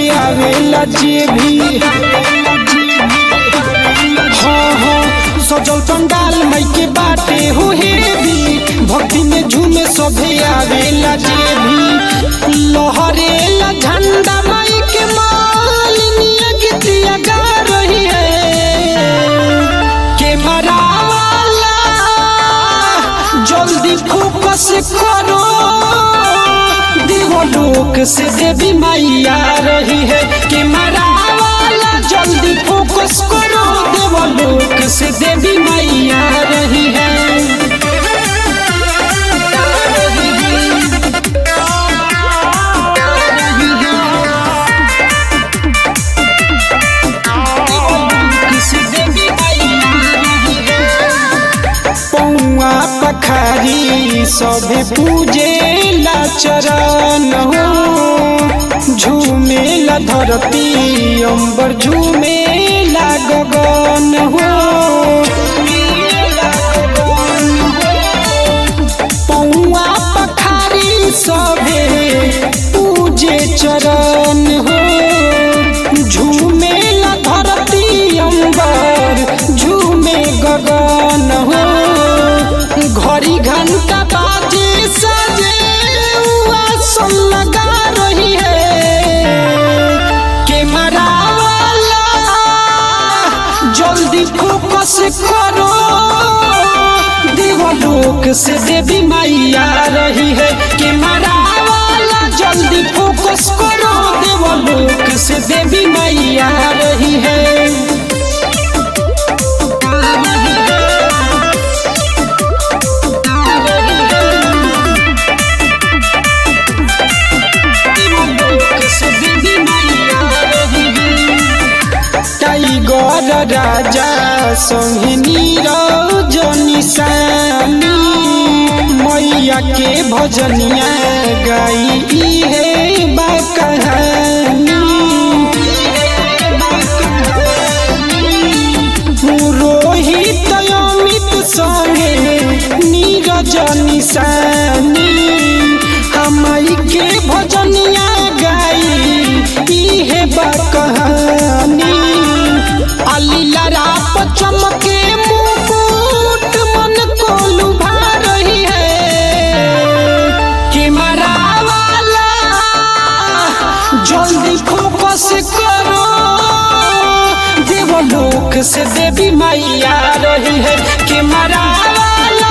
आवेला जे भी। हाँ हाँ सजल पंडाल माई के बाटे हो हेवी, भक्ति में झूमे सभे आवेला जे भी। लहरेला झंडा माई के मालिनिया गीतिया गा रही है। कैमरा वाला जल्दी फोकस करो, देवलोक से देवी माई आ रही है। कैमरा वाला जल्दी फोकस करो, देवलोक से देवी माई आ रही है। पौआ पखारी सभे पूजे ला चरण हो, झूमेला धरती अंबर झूमेला गगन हो। पौआ पखारी सभे पूजे चरण हो, झूमेला धरती अंबर झूमे गगन हो। घड़ी घंटा बाजे सजे आसन लगा रही है। कैमरा वाला जल्दी फोकस करो, देवलोक से देवी माई आ रही है। कैमरा वाला जल्दी फोकस करो, देवलोक से देवी माई आ रही है। टाइगर राजा संगे नीरज निशानी, मैया के भजनिया गाई है बा कहानी। रोहित अमित संगे नीरज निशानी, माई के भजनिया गाई है बा कहानी। अलीलाराप चमके मुकुट मन को लुभा रही है। कैमरा वाला जल्दी फोकस करो, देवलोक से देवी माई आ रही है। कैमरा वाला